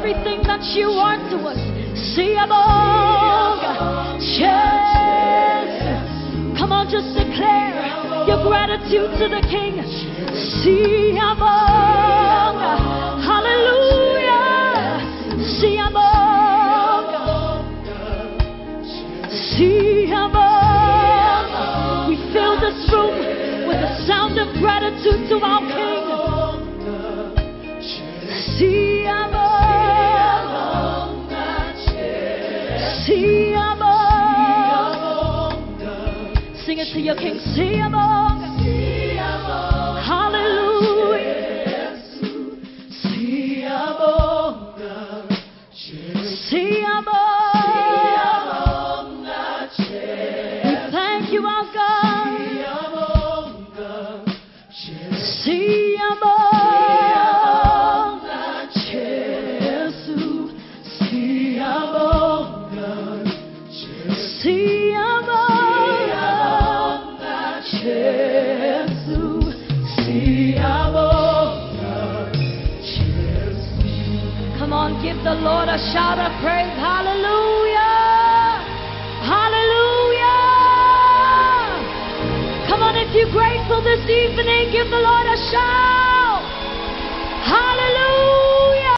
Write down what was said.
everything that you are to us. Siabonga, Jesus. Come on, just declare your gratitude to the King. Siabonga, hallelujah. Siabonga, Siabonga. We fill this room with the sound of gratitude to our King. Siabonga, Siabonga. Sing it to your King. Siabonga, hallelujah. Siabonga, Siabonga. We thank you, our God. Siabonga, Jesus. Siabonga, Siabonga, Jesus. Siabonga, Jesus. Come on, give the Lord a shout of praise. Hallelujah. Hallelujah. Come on, if you're grateful this evening, give the Lord a shout.